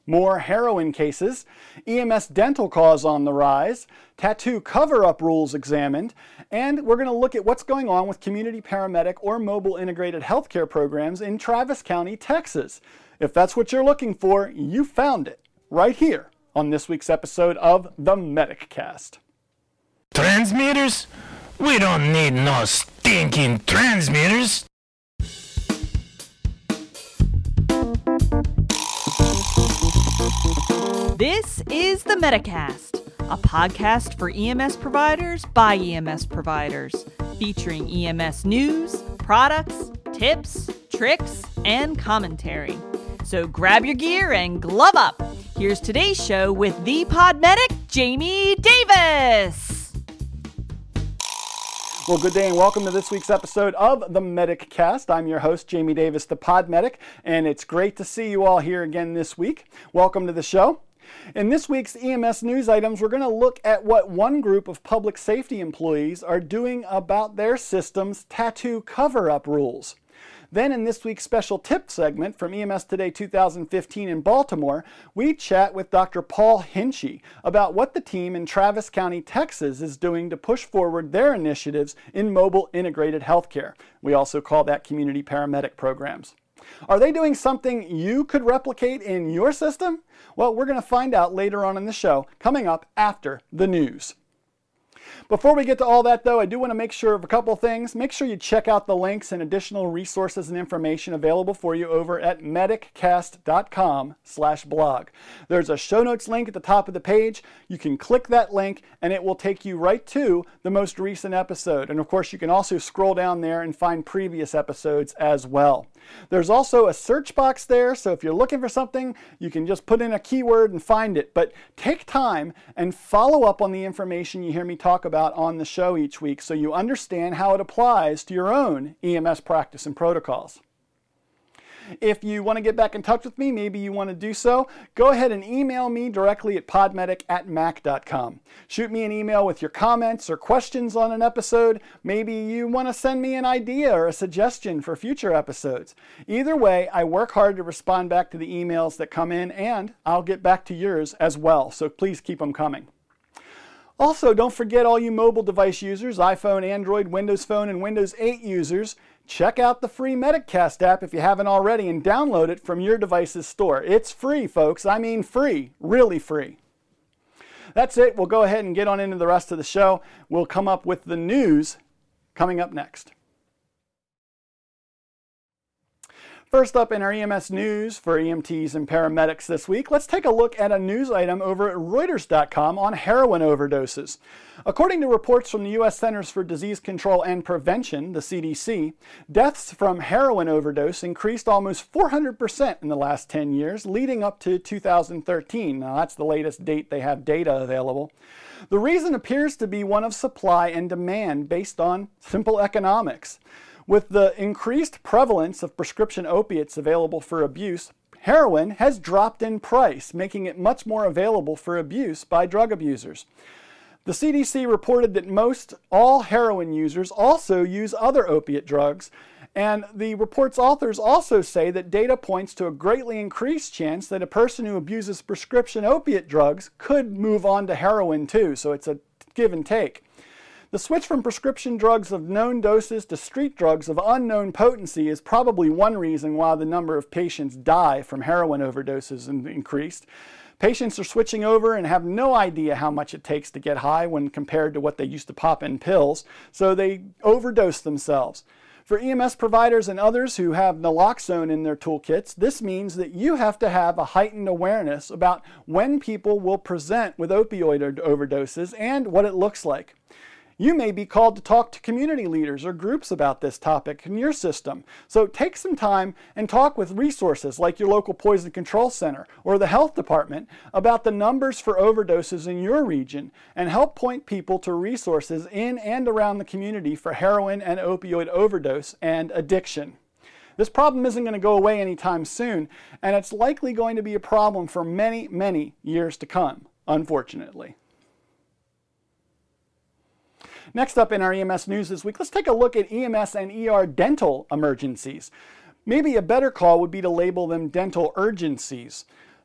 more heroin cases, EMS dental calls on the rise, tattoo cover-up rules examined, and we're going to look at what's going on with community paramedic or mobile integrated healthcare programs in Travis County, Texas. If that's what you're looking for, you found it right here on this week's episode of the MedicCast. Transmitters? We don't need no stinking transmitters. This is the MedicCast, a podcast for EMS providers by EMS providers, featuring EMS news, products, tips, tricks, and commentary. So grab your gear and glove up. Here's today's show with the pod medic, Jamie Davis. Well, good day and welcome to this week's episode of the MedicCast. I'm your host, Jamie Davis, the pod medic, and it's great to see you all here again this week. Welcome to the show. In this week's EMS news items, we're going to look at what one group of public safety employees are doing about their system's tattoo cover-up rules. Then in this week's special tip segment from EMS Today 2015 in Baltimore, we chat with Dr. Paul Hinchey about what the team in Travis County, Texas is doing to push forward their initiatives in mobile integrated healthcare. We also call that community paramedic programs. Are they doing something you could replicate in your system? Well, we're going to find out later on in the show, coming up after the news. Before we get to all that, though, I do want to make sure of a couple things. Make sure you check out the links and additional resources and information available for you over at mediccast.com/blog. There's a show notes link at the top of the page. You can click that link and it will take you right to the most recent episode. And of course, you can also scroll down there and find previous episodes as well. There's also a search box there, so if you're looking for something, you can just put in a keyword and find it. But take time and follow up on the information you hear me talk about on the show each week so you understand how it applies to your own EMS practice and protocols. If you want to get back in touch with me, maybe you want to do so, go ahead and email me directly at podmedic@mac.com. Shoot me an email with your comments or questions on an episode. Maybe you want to send me an idea or a suggestion for future episodes. Either way, I work hard to respond back to the emails that come in, and I'll get back to yours as well, so please keep them coming. Also, don't forget all you mobile device users, iPhone, Android, Windows Phone, and Windows 8 users, check out the free MedicCast app if you haven't already and download it from your device's store. It's free, folks. I mean free, really free. That's it. We'll go ahead and get on into the rest of the show. We'll come up with the news coming up next. First up in our EMS news for EMTs and paramedics this week, let's take a look at a news item over at Reuters.com on heroin overdoses. According to reports from the U.S. Centers for Disease Control and Prevention, the CDC, deaths from heroin overdose increased almost 400% in the last 10 years, leading up to 2013. Now, that's the latest date they have data available. The reason appears to be one of supply and demand based on simple economics. With the increased prevalence of prescription opiates available for abuse, heroin has dropped in price, making it much more available for abuse by drug abusers. The CDC reported that most all heroin users also use other opiate drugs, and the report's authors also say that data points to a greatly increased chance that a person who abuses prescription opiate drugs could move on to heroin too, so it's a give and take. The switch from prescription drugs of known doses to street drugs of unknown potency is probably one reason why the number of patients die from heroin overdoses increased. Patients are switching over and have no idea how much it takes to get high when compared to what they used to pop in pills, so they overdose themselves. For EMS providers and others who have naloxone in their toolkits, this means that you have to have a heightened awareness about when people will present with opioid overdoses and what it looks like. You may be called to talk to community leaders or groups about this topic in your system. So take some time and talk with resources like your local poison control center or the health department about the numbers for overdoses in your region and help point people to resources in and around the community for heroin and opioid overdose and addiction. This problem isn't going to go away anytime soon, and it's likely going to be a problem for many, many years to come, unfortunately. Next up in our EMS news this week, let's take a look at EMS and ER dental emergencies. Maybe a better call would be to label them dental urgencies.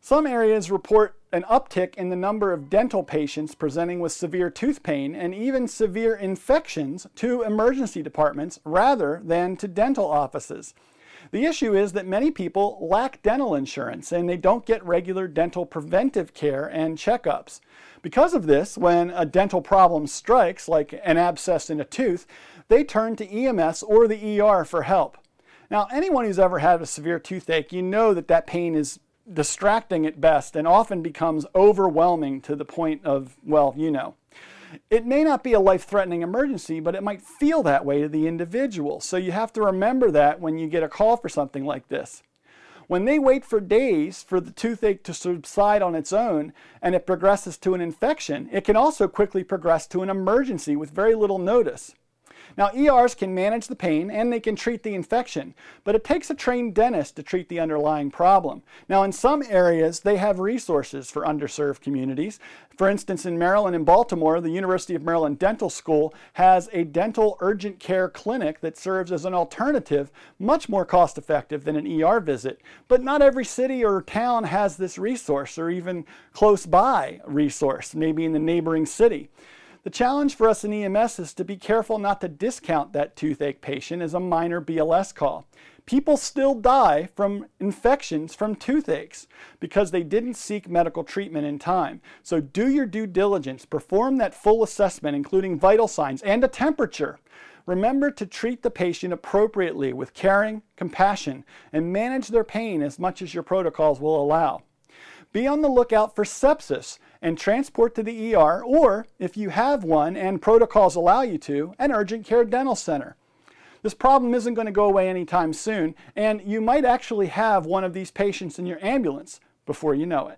Some areas report an uptick in the number of dental patients presenting with severe tooth pain and even severe infections to emergency departments rather than to dental offices. The issue is that many people lack dental insurance and they don't get regular dental preventive care and checkups. Because of this, when a dental problem strikes, like an abscess in a tooth, they turn to EMS or the ER for help. Now, anyone who's ever had a severe toothache, you know that pain is distracting at best and often becomes overwhelming to the point of, well, you know. It may not be a life-threatening emergency, but it might feel that way to the individual. So you have to remember that when you get a call for something like this. When they wait for days for the toothache to subside on its own and it progresses to an infection, it can also quickly progress to an emergency with very little notice. Now, ERs can manage the pain and they can treat the infection, but it takes a trained dentist to treat the underlying problem. Now, in some areas, they have resources for underserved communities. For instance, in Maryland and Baltimore, the University of Maryland Dental School has a dental urgent care clinic that serves as an alternative, much more cost-effective than an ER visit. But not every city or town has this resource, or even close by resource, maybe in the neighboring city. The challenge for us in EMS is to be careful not to discount that toothache patient as a minor BLS call. People still die from infections from toothaches because they didn't seek medical treatment in time. So do your due diligence, perform that full assessment, including vital signs and a temperature. Remember to treat the patient appropriately with caring, compassion, and manage their pain as much as your protocols will allow. Be on the lookout for sepsis and transport to the ER, or if you have one and protocols allow you to, an urgent care dental center. This problem isn't going to go away anytime soon, and you might actually have one of these patients in your ambulance before you know it.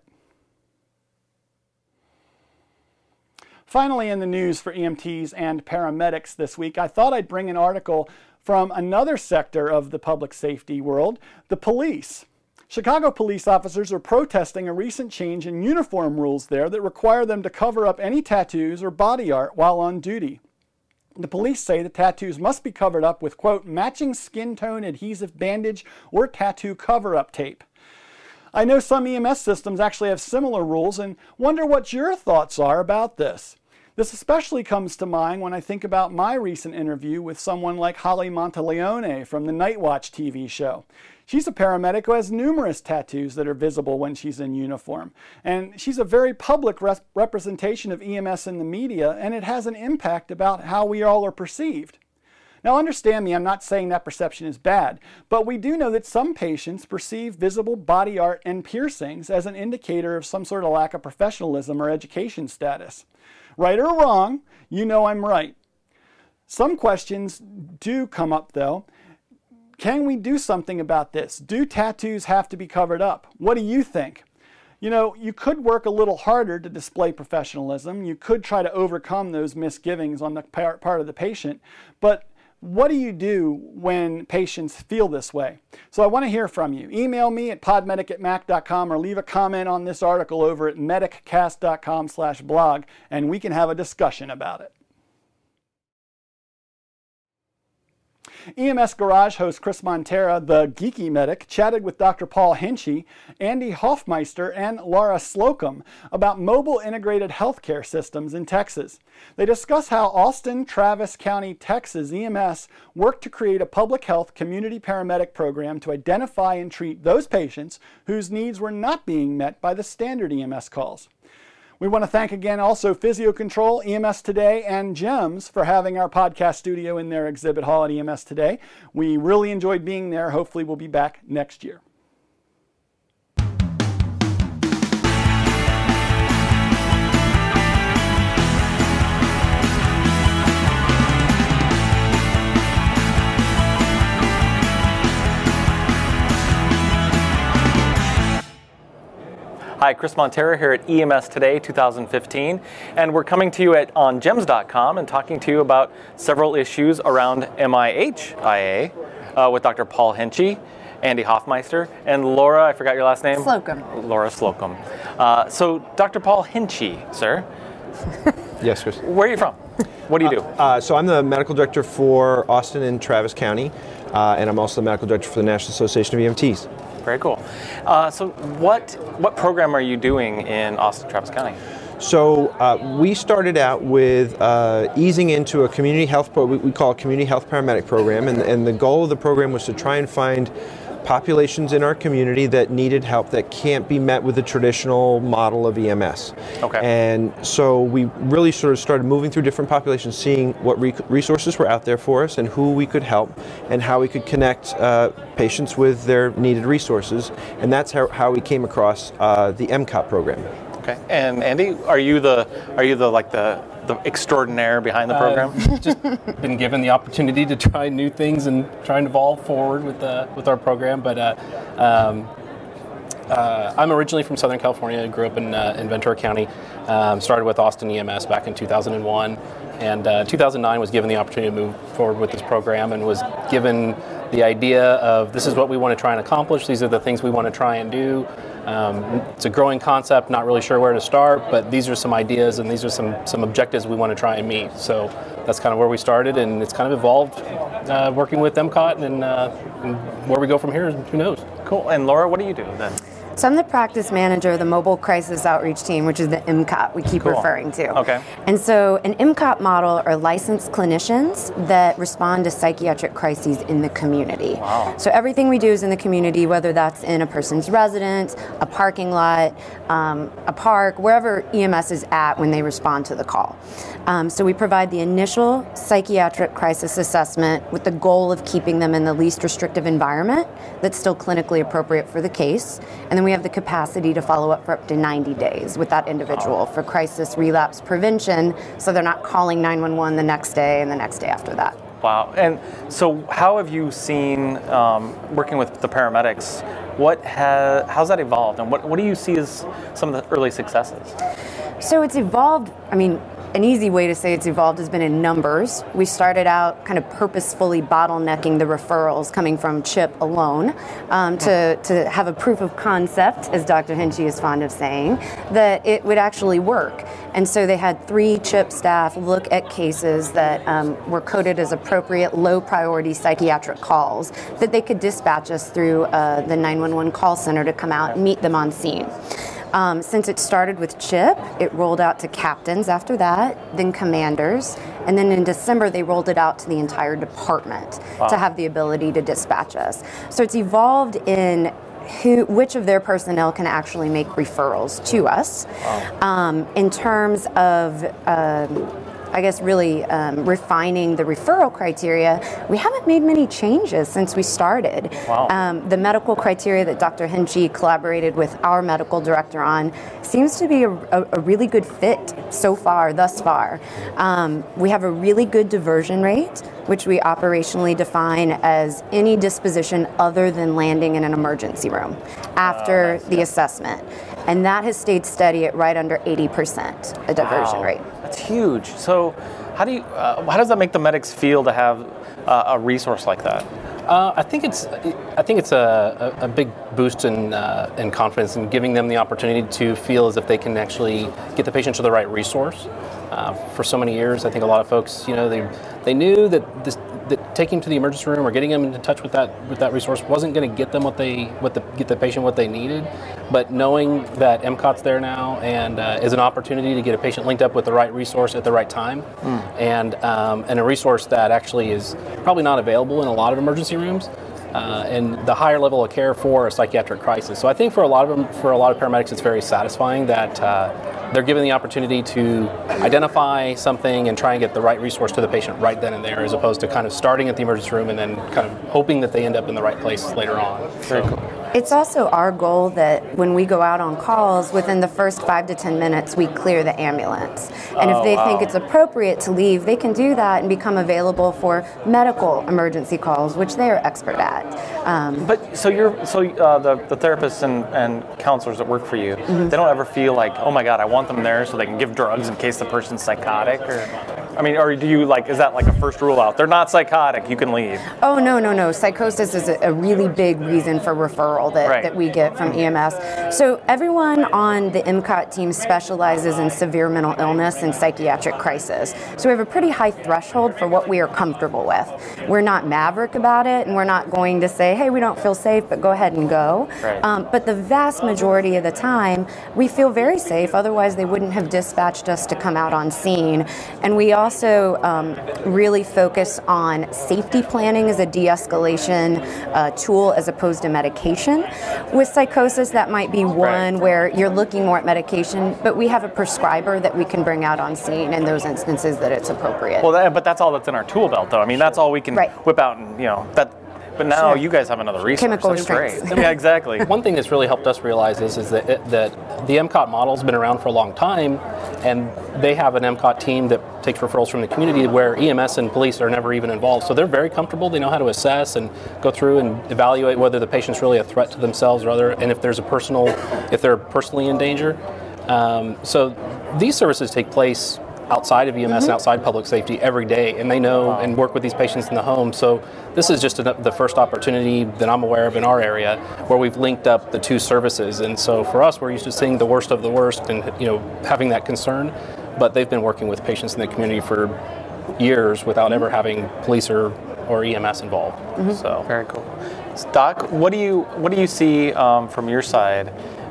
Finally, in the news for EMTs and paramedics this week, I thought I'd bring an article from another sector of the public safety world, the police. Chicago police officers are protesting a recent change in uniform rules there that require them to cover up any tattoos or body art while on duty. The police say the tattoos must be covered up with, quote, matching skin tone adhesive bandage or tattoo cover-up tape. I know some EMS systems actually have similar rules and wonder what your thoughts are about this. This especially comes to mind when I think about my recent interview with someone like Holly Monteleone from the Night Watch TV show. She's a paramedic who has numerous tattoos that are visible when she's in uniform. And she's a very public representation of EMS in the media, and it has an impact about how we all are perceived. Now understand me, I'm not saying that perception is bad, but we do know that some patients perceive visible body art and piercings as an indicator of some sort of lack of professionalism or education status. Right or wrong, you know I'm right. Some questions do come up though. Can we do something about this? Do tattoos have to be covered up? What do you think? You know, you could work a little harder to display professionalism. You could try to overcome those misgivings on the part of the patient. But what do you do when patients feel this way? So I want to hear from you. Email me at podmedic@mac.com or leave a comment on this article over at mediccast.com/blog, and we can have a discussion about it. EMS Garage host Chris Montera, the geeky medic, chatted with Dr. Paul Hinchey, Andy Hoffmeister, and Laura Slocum about mobile integrated healthcare systems in Texas. They discuss how Austin, Travis County, Texas EMS worked to create a public health community paramedic program to identify and treat those patients whose needs were not being met by the standard EMS calls. We want to thank again also Physio Control, EMS Today, and GEMS for having our podcast studio in their exhibit hall at EMS Today. We really enjoyed being there. Hopefully we'll be back next year. Hi, Chris Montera here at EMS Today 2015, and we're coming to you on GEMS.com and talking to you about several issues around MIHIA with Dr. Paul Hinchey, Andy Hoffmeister, and Laura, I forgot your last name? Slocum. Laura Slocum. So, Dr. Paul Hinchey, sir. Yes, Chris. Where are you from? What do you do? So I'm the medical director for Austin and Travis County, and I'm also the medical director for the National Association of EMTs. Very cool. So what program are you doing in Austin, Travis County? So we started out with easing into a community health we call a community health paramedic program, and the goal of the program was to try and find populations in our community that needed help that can't be met with the traditional model of EMS. Okay. And so we really sort of started moving through different populations, seeing what resources were out there for us and who we could help and how we could connect patients with their needed resources. And that's how we came across the MCOT program. Okay. And Andy, are you the extraordinaire behind the program? Just been given the opportunity to try new things and try and evolve forward with our program. But I'm originally from Southern California. Grew up in Ventura County. Started with Austin EMS back in 2001, and 2009 was given the opportunity to move forward with this program, and was given the idea of this is what we want to try and accomplish. These are the things we want to try and do. It's a growing concept, not really sure where to start, but these are some ideas and these are some objectives we want to try and meet. So that's kind of where we started, and it's kind of evolved working with MCOT, and where we go from here, who knows. Cool. And Laura, what do you do then? So I'm the practice manager of the Mobile Crisis Outreach Team, which is the MCOT we keep referring to. Okay. And so an MCOT model are licensed clinicians that respond to psychiatric crises in the community. Wow. So everything we do is in the community, whether that's in a person's residence, a parking lot, a park, wherever EMS is at when they respond to the call. So we provide the initial psychiatric crisis assessment with the goal of keeping them in the least restrictive environment that's still clinically appropriate for the case. And then we have the capacity to follow up for up to 90 days with that individual for crisis relapse prevention, so they're not calling 911 the next day and the next day after that. Wow. And so how have you seen, working with the paramedics, how's that evolved, and what do you see as some of the early successes? So it's evolved, an easy way to say it's evolved has been in numbers. We started out kind of purposefully bottlenecking the referrals coming from CHIP alone to have a proof of concept, as Dr. Henchy is fond of saying, that it would actually work. And so they had 3 CHIP staff look at cases that were coded as appropriate low priority psychiatric calls that they could dispatch us through the 911 call center to come out and meet them on scene. Since it started with CHIP, it rolled out to captains after that, then commanders, and then in December they rolled it out to the entire department to have the ability to dispatch us. So it's evolved in which of their personnel can actually make referrals to us. In terms of really refining the referral criteria, we haven't made many changes since we started. Wow. The medical criteria that Dr. Henchy collaborated with our medical director on seems to be a really good fit thus far. We have a really good diversion rate, which we operationally define as any disposition other than landing in an emergency room after the assessment. And that has stayed steady at right under 80%, a diversion rate. That's huge. So how does that make the medics feel to have a resource like that? I think it's a big boost in confidence, and giving them the opportunity to feel as if they can actually get the patient to the right resource. For so many years, I think a lot of folks, they knew that taking them to the emergency room or getting them in touch with that resource wasn't going to get them get the patient what they needed. But knowing that MCOT's there now and is an opportunity to get a patient linked up with the right resource at the right time, and a resource that actually is probably not available in a lot of emergency rooms. And the higher level of care for a psychiatric crisis. So I think for a lot of paramedics, it's very satisfying that they're given the opportunity to identify something and try and get the right resource to the patient right then and there, as opposed to kind of starting at the emergency room and then kind of hoping that they end up in the right place later on. Very cool. It's also our goal that when we go out on calls, within the first 5 to 10 minutes, we clear the ambulance. And if they think it's appropriate to leave, they can do that and become available for medical emergency calls, which they are expert at. But the therapists and counselors that work for you, they don't ever feel like, oh my God, I want them there so they can give drugs in case the person's psychotic, or? I mean, or do you is that like a first rule out? They're not psychotic, you can leave. Oh, no. Psychosis is a really big reason for referral that we get from EMS. So everyone on the MCOT team specializes in severe mental illness and psychiatric crisis. So we have a pretty high threshold for what we are comfortable with. We're not maverick about it, and we're not going to say, hey, we don't feel safe, but go ahead and go. Right. But the vast majority of the time, we feel very safe. Otherwise, they wouldn't have dispatched us to come out on scene. And we also really focus on safety planning as a de-escalation tool as opposed to medication. With psychosis, that might be one where you're looking more at medication, but we have a prescriber that we can bring out on scene in those instances that it's appropriate. Well, but that's all that's in our tool belt, though. I mean, that's all we can whip out, and that. But now you guys have another resource. Chemical That's strengths. great. Yeah, exactly. One thing that's really helped us realize is that the MCOT model's been around for a long time, and they have an MCOT team that takes referrals from the community where EMS and police are never even involved. So they're very comfortable. They know how to assess and go through and evaluate whether the patient's really a threat to themselves or other, and if they're personally in danger. So these services take place outside of EMS and outside public safety every day, and they know and work with these patients in the home. So this is just the first opportunity that I'm aware of in our area where we've linked up the two services. And so for us, we're used to seeing the worst of the worst and having that concern, but they've been working with patients in the community for years without ever having police or EMS involved. So very cool. Doc, what do you see from your side?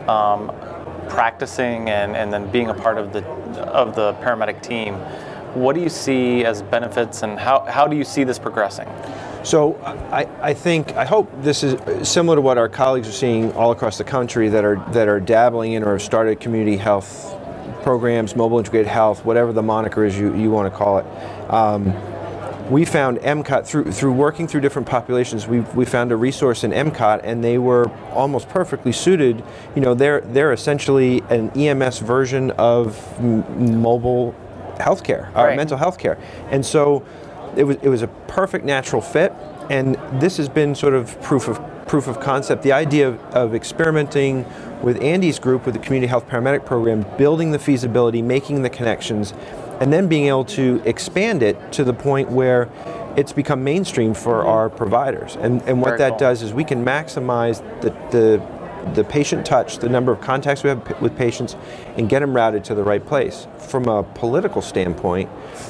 Practicing and then being a part of the paramedic team, what do you see as benefits, and how do you see this progressing? So I hope this is similar to what our colleagues are seeing all across the country that are dabbling in or have started community health programs, mobile integrated health, whatever the moniker is you want to call it. We found MCOT through working through different populations. We found a resource in MCOT, and they were almost perfectly suited. They're essentially an EMS version of mobile healthcare, or mental health care, and so it was a perfect natural fit. And this has been sort of proof of concept. The idea of experimenting with Andy's group with the Community Health Paramedic Program, building the feasibility, making the connections, and then being able to expand it to the point where it's become mainstream for our providers. And what that does is we can maximize the patient touch, the number of contacts we have with patients, and get them routed to the right place. From a political standpoint,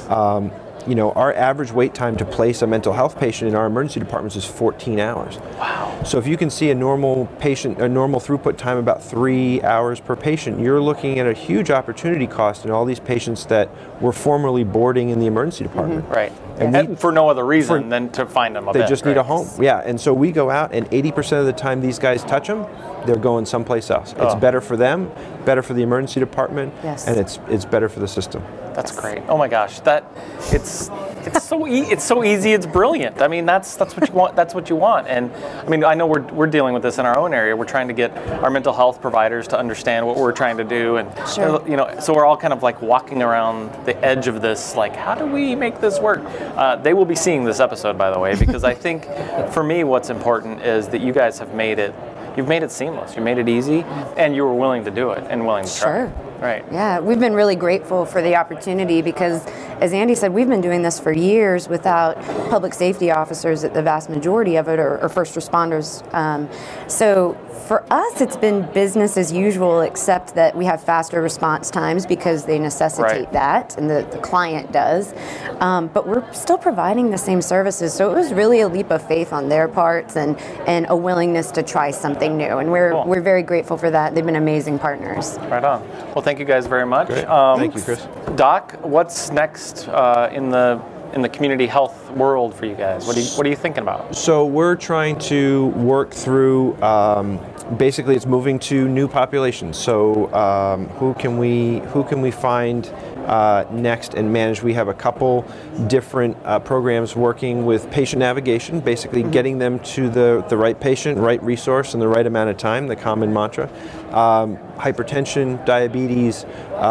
our average wait time to place a mental health patient in our emergency departments is 14 hours. Wow. So if you can see a normal throughput time about 3 hours per patient, you're looking at a huge opportunity cost in all these patients that were formerly boarding in the emergency department. Right. And for no other reason than to find them a bed. They just need a home. Yeah. And so we go out, and 80% of the time these guys touch them, they're going someplace else. It's better for them, better for the emergency department, and it's better for the system. That's great. Oh my gosh, it's so easy. It's brilliant. I mean, that's what you want. That's what you want. And I mean, I know we're dealing with this in our own area. We're trying to get our mental health providers to understand what we're trying to do, and so we're all kind of like walking around the edge of this. Like, how do we make this work? They will be seeing this episode, by the way, because I think for me, what's important is that you guys have made it. You've made it seamless. You made it easy, and you were willing to do it and willing to try. Sure. Right. Yeah, we've been really grateful for the opportunity because, as Andy said, we've been doing this for years without public safety officers at the vast majority of it, or first responders. So for us, it's been business as usual, except that we have faster response times because they necessitate that, and the client does. But we're still providing the same services. So it was really a leap of faith on their parts and a willingness to try something new. And we're very grateful for that. They've been amazing partners. Right on. Well, thank you guys very much. Thank you, Chris. Doc, what's next in the community health world for you guys? What are you thinking about? So we're trying to work through. Basically, it's moving to new populations. So who can we find next and manage? We have a couple different programs working with patient navigation, basically getting them to the right patient, right resource, in the right amount of time. The common mantra. Hypertension, diabetes,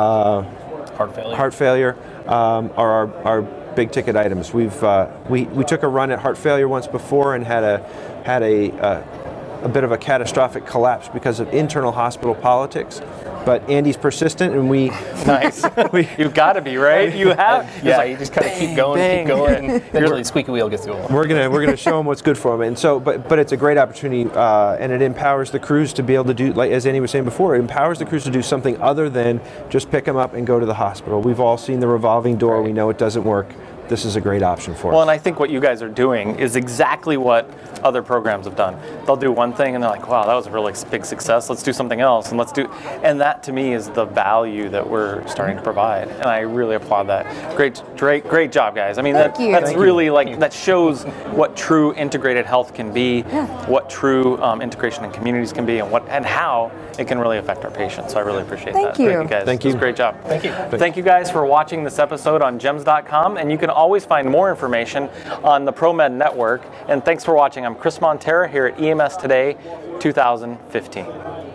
heart failure are our big ticket items. We took a run at heart failure once before and had a bit of a catastrophic collapse because of internal hospital politics. But Andy's persistent, and we Nice. You've got to be, right? You have. Yeah, you just kind of keep going, and eventually the squeaky wheel gets the oil. we're gonna show them what's good for them. And so, but it's a great opportunity, and it empowers the crews to be able to do, like as Andy was saying before, it empowers the crews to do something other than just pick them up and go to the hospital. We've all seen the revolving door. Right. We know it doesn't work. This is a great option for us. Well, and I think what you guys are doing is exactly what other programs have done. They'll do one thing and they're like, wow, that was a really big success. Let's do something else, and that to me is the value that we're starting to provide. And I really applaud that. Great job, guys. I mean, that's really that shows what true integrated health can be, what true integration in communities can be, and how it can really affect our patients. So I really appreciate that. Thank you. Thank you, guys. Thank you. It was a great job. Thank you. Thank you guys for watching this episode on GEMS.com, and you can always find more information on the ProMed Network. And thanks for watching. I'm Chris Montera here at EMS Today 2015.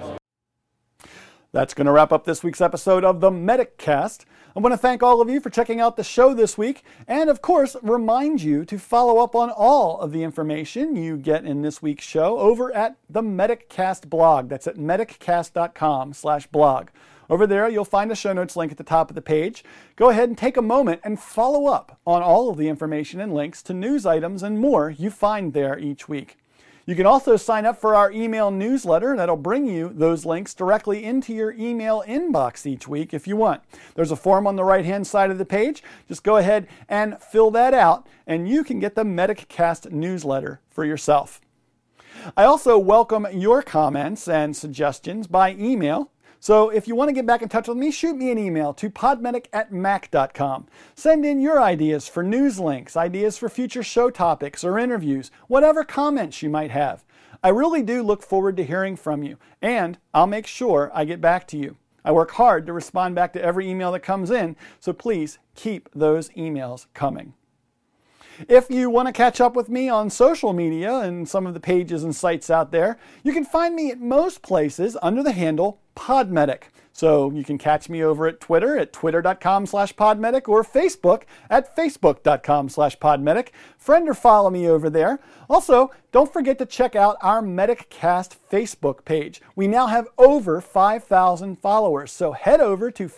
That's going to wrap up this week's episode of the MedicCast. I want to thank all of you for checking out the show this week, and of course, remind you to follow up on all of the information you get in this week's show over at the MedicCast blog. That's at mediccast.com/blog. Over there, you'll find a show notes link at the top of the page. Go ahead and take a moment and follow up on all of the information and links to news items and more you find there each week. You can also sign up for our email newsletter that'll bring you those links directly into your email inbox each week if you want. There's a form on the right-hand side of the page. Just go ahead and fill that out, and you can get the MedicCast newsletter for yourself. I also welcome your comments and suggestions by email. So if you want to get back in touch with me, shoot me an email to podmedic@mac.com. Send in your ideas for news links, ideas for future show topics or interviews, whatever comments you might have. I really do look forward to hearing from you, and I'll make sure I get back to you. I work hard to respond back to every email that comes in, so please keep those emails coming. If you want to catch up with me on social media and some of the pages and sites out there, you can find me at most places under the handle Podmedic. So you can catch me over at Twitter at twitter.com/podmedic or Facebook at facebook.com/podmedic. Friend or follow me over there. Also, don't forget to check out our MedicCast Facebook page. We now have over 5,000 followers, so head over to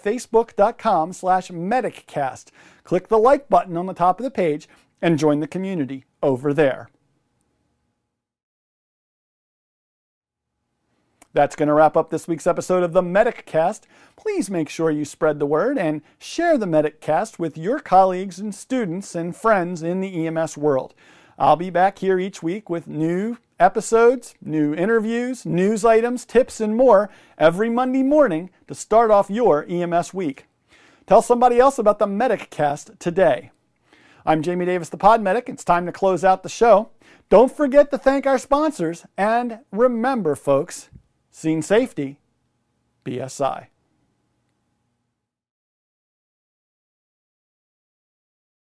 facebook.com/mediccast. Click the like button on the top of the page and join the community over there. That's going to wrap up this week's episode of the MedicCast. Please make sure you spread the word and share the MedicCast with your colleagues and students and friends in the EMS world. I'll be back here each week with new episodes, new interviews, news items, tips, and more every Monday morning to start off your EMS week. Tell somebody else about the MedicCast today. I'm Jamie Davis, the Podmedic. It's time to close out the show. Don't forget to thank our sponsors. And remember, folks, scene safety, BSI.